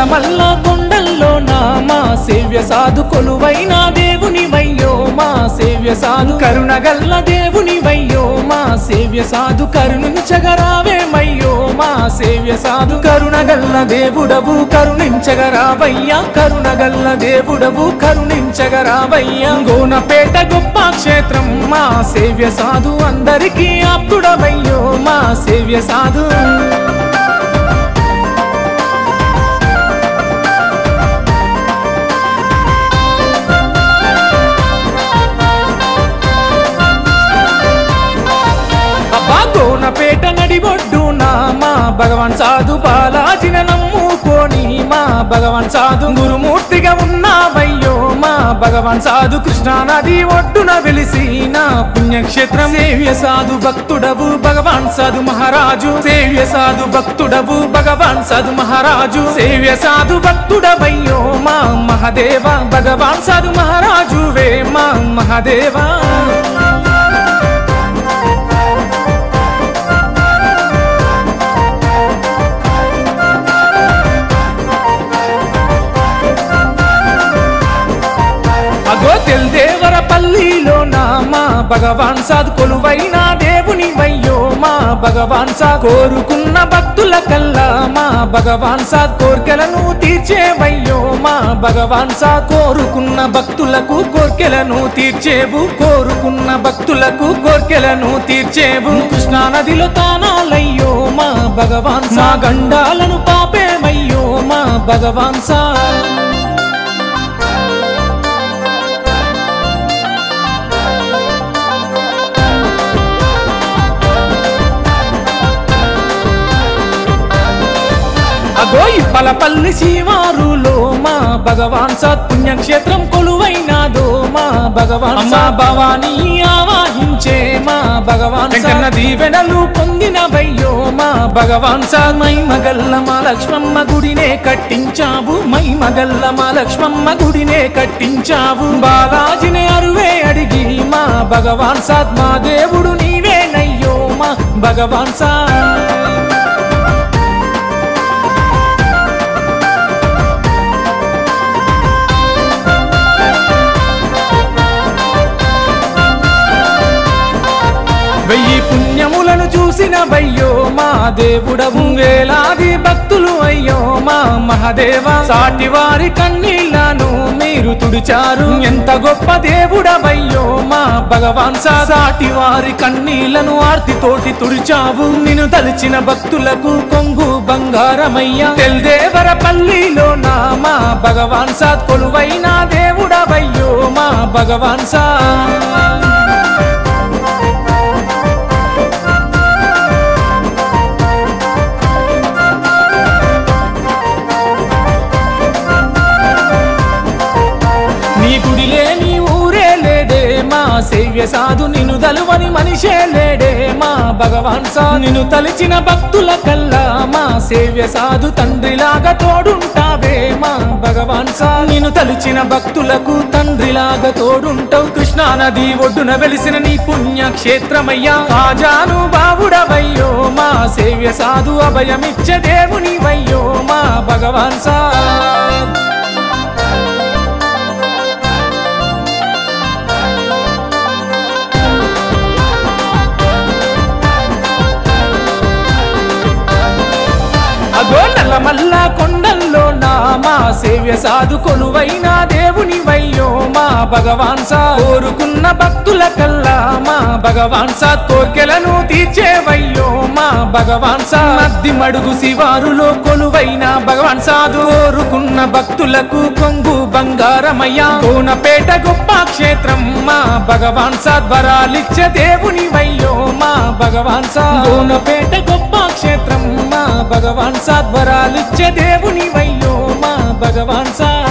నల్లమల్ల కొండల్లో మా సేవ్య సాధు కొలువైన దేవుని వయ్యో మా సేవ్య సాధు కరుణగల్ల దేవుని వయ్యో మా సేవ్య సాధు కరుణించగరావేమయ్యో మా సేవ్య సాధు కరుణగల్ల దేవుడవు కరుణించగరావయ్యా కరుణగల్ల దేవుడవు కరుణించగరావయ్యా గోనపేట గొప్ప క్షేత్రం మా సేవ్య సాధు అందరికీ ఆప్తుడవయ్యో మా సేవ్య సాధు గోనపేట నడిబొడ్డున మా భగవాన్ సాధు బాలాజిన నమ్ముకోని మా భగవాన్ సాధు గురుమూర్తిగా ఉన్నావయ్యో మా భగవాన్ సాధు కృష్ణా నది ఒడ్డున వెలిసిన పుణ్యక్షేత్రం సేవ్య సాధు భక్తుడవు భగవాన్ సాధు మహారాజు సేవ్య సాధు భక్తుడవు భగవాన్ సాధు మహారాజు సేవ్య సాధు భక్తుడవయ్యో మా మహాదేవ భగవాన్ సాధు మహారాజు వే మా మహాదేవా తెల్దేవరపల్లిలో మా భగవాన్ సాధు కొలువైన దేవుని వయ్యో మా భగవాన్ సాధు కోరుకున్న భక్తుల కల్లా మా భగవాన్ సాధు కోర్కెలను తీర్చేవయ్యో మా భగవాన్ సాధు కోరుకున్న భక్తులకు కోర్కెలను తీర్చేవు కోరుకున్న భక్తులకు కోర్కెలను తీర్చేవు కృష్ణా నదిలో తానాలయ్యో మా భగవాన్ సా గండాలను పాపేమయ్యో మా భగవాన్ సా పలపల్లి శివారులో మా భగవాన్ సాధు పుణ్యక్షేత్రం కొలువైనాదో మా భగవాన్ మా భవానీ ఆవాహించే మా భగవాన్ సాధు దీవెనలు పొందినవయ్యో మా భగవాన్ సాధు మైమగల్ల మా లక్ష్మమ్మ గుడినే కట్టించావు మైమగల్ల మా లక్ష్మమ్మ గుడినే కట్టించావు బాలాజిని అరువే అడిగి మా భగవాన్ సాధు మా దేవుడు నీవేనయ్యో మా భగవాన్ సాధు వెయ్యి పుణ్యములను చూసిన వయ్యో మా దేవుడవు వేలాది భక్తులు అయ్యో మా మహాదేవ సాటి వారి కన్నీళ్లను మీరు తుడిచారు ఎంత గొప్ప దేవుడవయ్యో మా భగవాన్ సాటి వారి కన్నీళ్లను ఆర్తితోటి తుడిచావు నిన్ను తలిచిన భక్తులకు కొంగు బంగారమయ్యా తెల్దేవరపల్లిలో మా భగవాన్ సాధు కొలువైన దేవుడవయ్యో మా భగవాన్ సాధు సేవ్య సాధు నిన్ను తలువని మనిషే లేడే మా భగవాన్ సాధు నిన్ను తలిచిన భక్తుల కల్లా మా సేవ్య సాధు తండ్రిలాగా తోడుంటావే మా భగవాన్ సాధు నిన్ను తలిచిన భక్తులకు తండ్రిలాగా తోడుంటావు కృష్ణా నది ఒడ్డున వెలిసిన నీ పుణ్యక్షేత్రమయ్యా ఆజాను బావుడవయ్యో మా సేవ్య సాధు అభయమిచ్చే దేవుని వయ్యో మా భగవాన్ సాధు నల్లమల్ల కొండల్లో మా సేవ్య సాధు కొలువైన దేవుని వయ్యో మా భగవాన్ సాధు కోరుకున్న భక్తుల కల్లా మా భగవాన్ సాధు కోర్కెలను తీర్చేవయ్యో మా భగవాన్ సాధు మద్ది మడుగు శివారులో కొలువైన భగవాన్ సాధు కోరుకున్న భక్తులకు కొంగు బంగారమయ్యా కోనపేట గొప్ప క్షేత్రం మా భగవాన్ సాధు వరాలిచ్చే దేవుని వయ్యో మా భగవాన్ సాధు కోనపేట గొప్ప క్షేత్రం మా భగవాన్ సాధు వరాలిచ్చే దేవుని వయ్యో మా భగవాన్ సాధు